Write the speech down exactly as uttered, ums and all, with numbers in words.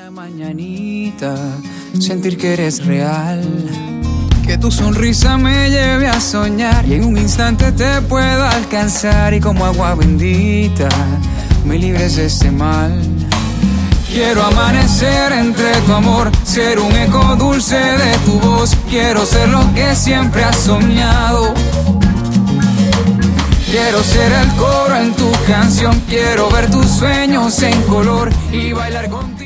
Una mañanita, sentir que eres real, que tu sonrisa me lleve a soñar y en un instante te pueda alcanzar y como agua bendita me libres de este mal. Quiero amanecer entre tu amor, ser un eco dulce de tu voz. Quiero ser lo que siempre has soñado. Quiero ser el coro en tu canción. Quiero ver tus sueños en color y bailar contigo.